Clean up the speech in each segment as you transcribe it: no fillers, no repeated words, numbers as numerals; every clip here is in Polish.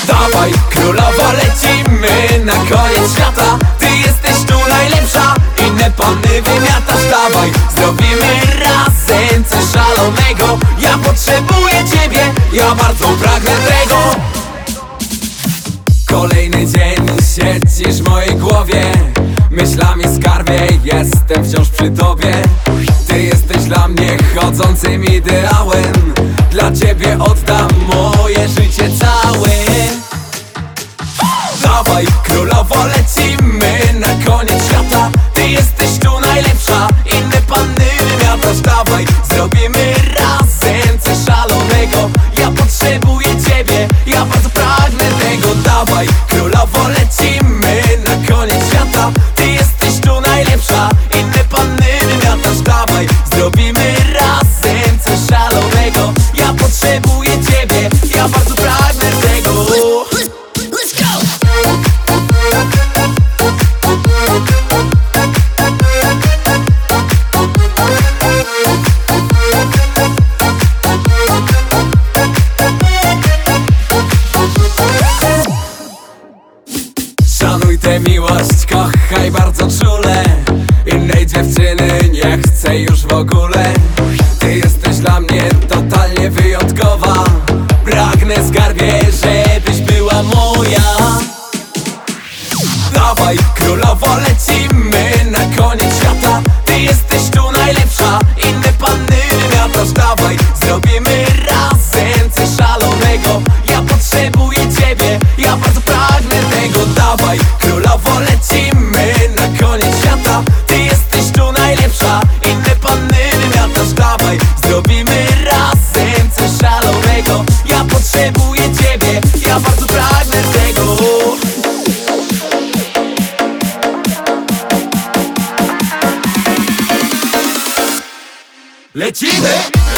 Dawaj, królowo, lecimy na koniec świata. Ty jesteś tu najlepsza, inne panny wymiatasz. Dawaj, zrobimy razem coś szalonego. Ja potrzebuję ciebie, ja bardzo pragnę tego. Kolejny dzień siedzisz w mojej głowie, myślami skarbie, jestem wciąż przy tobie. Ty jesteś dla mnie chodzącym ideałem. Dla ciebie oddam moje życie całe. Dawaj, królowo, lecimy na koniec świata. Ty jesteś tu najlepsza, inne panny wymiatasz. Dawaj, zrobimy razem coś szalonego. Ja potrzebuję ciebie, ja bardzo pragnę tego. Dawaj, królowo, lecimy na koniec świata. Ty jesteś tu najlepsza, inne panny wymiatasz. Dawaj, zrobimy razem coś szalonego. Ja potrzebuję ciebie, ja bardzo pragnę tego. Let's go! Szanuj tę miłość, kochaj bardzo czule. Innej dziewczyny nie chcę już w ogóle. Ty jesteś dla mnie totalnie wyjątkowa. Pragnę skarbie, żebyś była moja. Dawaj, królowo, lecimy na koniec świata. Ty jesteś tu najlepsza, inne panny wymiatasz. Dawaj, zrobimy razem coś szalonego. Ja potrzebuję ciebie, ja bardzo pragnę tego. Dawaj, królowo, lecimy na koniec świata. Ty jesteś tu najlepsza, inne panny wymiatasz. Dawaj, zrobimy razem coś szalonego. Ja potrzebuję ciebie, ja bardzo pragnę tego. Lecimy!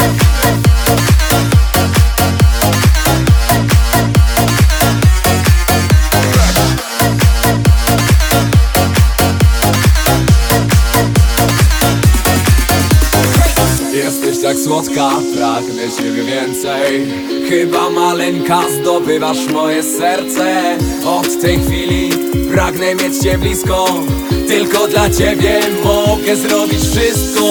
Jesteś tak słodka, pragnę ciebie więcej. Chyba maleńka, zdobywasz moje serce. Od tej chwili pragnę mieć cię blisko. Tylko dla ciebie mogę zrobić wszystko.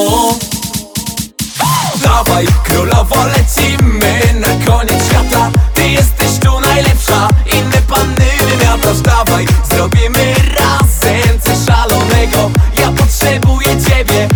Dawaj, królowo, lecimy na koniec świata. Ty jesteś tu najlepsza, inne panny wymiatasz. Dawaj, zrobimy razem coś szalonego. Ja potrzebuję ciebie,